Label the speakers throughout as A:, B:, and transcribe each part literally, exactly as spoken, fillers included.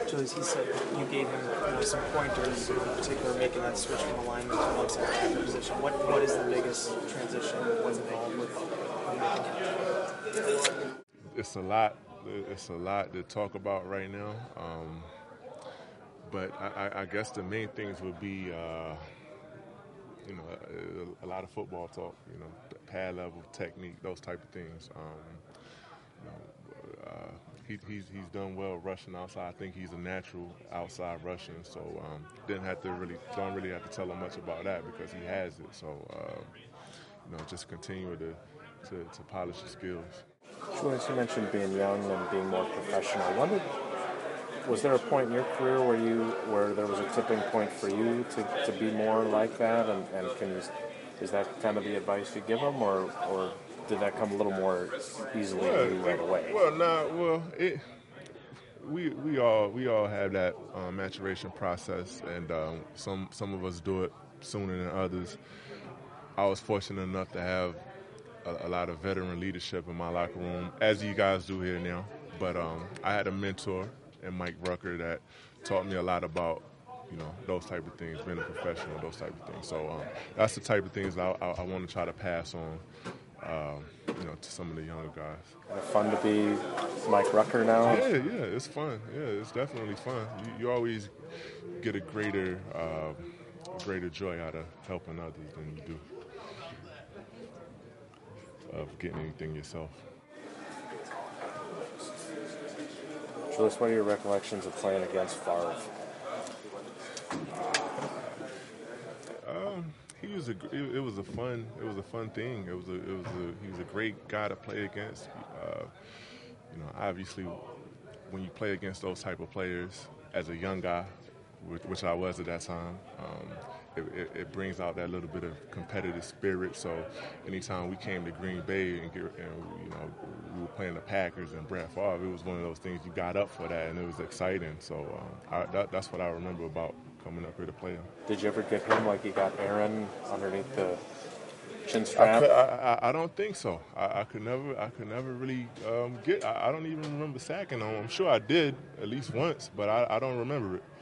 A: Julius, he said you gave him you know, some pointers, in particular making that switch from alignment to outside backer position. What What is the biggest transition? What's involved with making that?
B: It's a lot. It's a lot to talk about right now. Um, but I, I guess the main things would be, uh, you know, a, a lot of football talk. You know, pad level, technique, those type of things. Um, you know, uh, he, he's he's done well rushing outside. I think he's a natural outside rushing. So um, didn't have to really don't really have to tell him much about that because he has it. So uh, you know, just continue to to, to polish his skills.
C: Julius, you mentioned being young and being more professional. When did, was there a point in your career where you where there was a tipping point for you to, to be more like that? And, and can you, is that kind of the advice you give them, or or did that come a little more easily
B: well,
C: to you right away?
B: Well, nah, well, it, we we all we all have that um, maturation process, and um, some some of us do it sooner than others. I was fortunate enough to have A, a lot of veteran leadership in my locker room, as you guys do here now. But um, I had a mentor in Mike Rucker that taught me a lot about, you know, those type of things, being a professional, those type of things. So um, that's the type of things I, I, I want to try to pass on, um, you know, to some of the younger guys.
C: Is it fun to be Mike Rucker now?
B: Yeah, yeah, it's fun. Yeah, it's definitely fun. You, you always get a greater, uh, greater joy out of helping others than you do of getting anything yourself.
C: Julius, what are your recollections of playing against Favre?
B: Um, he was a. It, it was a fun. It was a fun thing. It was a. It was a. He was a great guy to play against. Uh, you know, obviously, when you play against those type of players as a young guy, which, which I was at that time. Um, It, it, it brings out that little bit of competitive spirit. So anytime we came to Green Bay and, get, and you know we were playing the Packers and Brett Favre, it was one of those things you got up for that, and it was exciting. So um, I, that, that's what I remember about coming up here to play him.
C: Did you ever get him like you got Aaron underneath the chin strap?
B: I, could, I, I, I don't think so. I, I could never. I could never really um, get. I, I don't even remember sacking him. I'm sure I did at least once, but I, I don't remember it.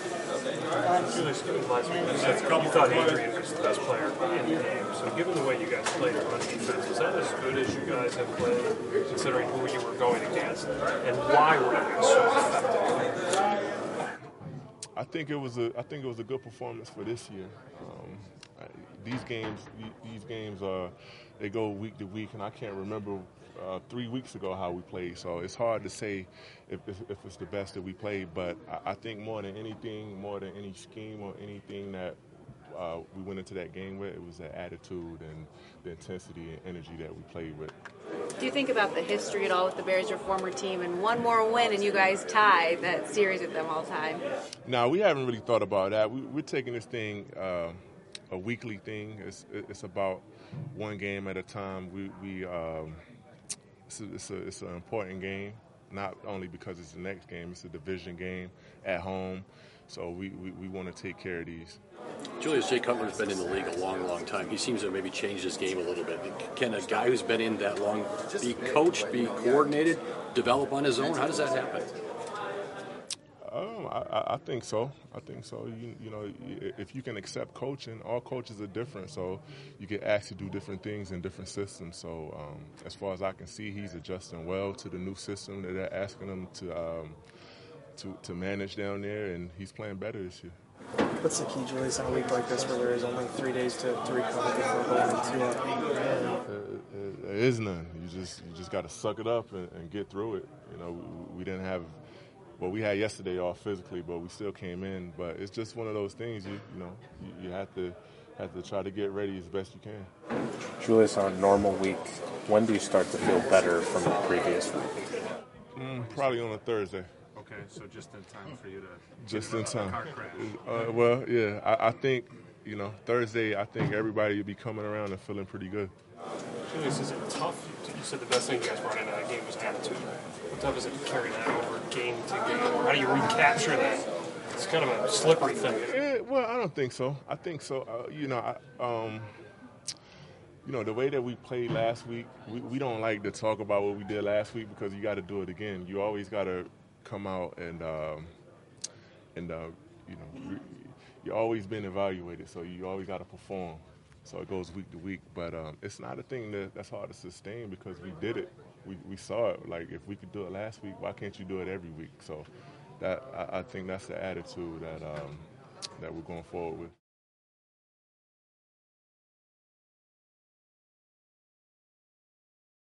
D: Julius, given last week, you said you thought Adrian was the best player in the game. So given the way you guys played on defense, is that as good as you guys have played, considering who you were going against, and why were you so effective?
B: I think it was a. I think it was a good performance for this year. Um, these games, these games, uh, they go week to week, and I can't remember uh, three weeks ago how we played. So it's hard to say if, if, if it's the best that we played. But I, I think more than anything, more than any scheme or anything that uh, we went into that game with, it was the attitude and the intensity and energy that we played with.
E: Do you think about the history at all with the Bears, your former team, and one more win and you guys tie that series with them all time?
B: No, we haven't really thought about that. We, we're taking this thing uh, a weekly thing. It's, it's about one game at a time. We, we um, it's, a, it's, a, it's an important game, not only because it's the next game, it's a division game at home. So we, we, we want to take care of these.
F: Julius, Jay Cutler's been in the league a long, long time. He seems to have maybe changed his game a little bit. Can a guy who's been in that long be coached, be coordinated, develop on his own? How does that happen?
B: Um, I, I think so. I think so. You, you know, if you can accept coaching, all coaches are different, so you get asked to do different things in different systems. So um, as far as I can see, he's adjusting well to the new system that they're asking him to um, to, to manage down there, and he's playing better this year.
A: What's the key, Julius, on a week like this where there is only three days to, to recover before going into a
B: uh, There is none. You just you just got to suck it up and, and get through it. You know, we, we didn't have. Well, we had yesterday off physically, but we still came in. But it's just one of those things. You you know, you, you have to have to try to get ready as best you can.
C: Julius, on a normal week, when do you start to feel better from the previous week?
B: Mm, probably on a Thursday.
D: Okay, so just in time for you to
B: just in time.
D: Car crash.
B: Uh, well, yeah, I, I think you know Thursday. I think everybody will be coming around and feeling pretty good.
D: Julius, is it tough? You said the best thing you guys brought into that game was attitude. How tough is it to carry that over game to game? How do you recapture that? It's kind of a slippery thing.
B: Yeah, well, I don't think so. I think so. Uh, you know, I, um, you know, the way that we played last week, we, we don't like to talk about what we did last week because you got to do it again. You always got to come out and um, and uh, you know, you're always being evaluated, so you always got to perform. So it goes week to week, but um, it's not a thing that, that's hard to sustain because we did it. We, we saw it. Like, if we could do it last week, why can't you do it every week? So that I, I think that's the attitude that um, that we're going forward with.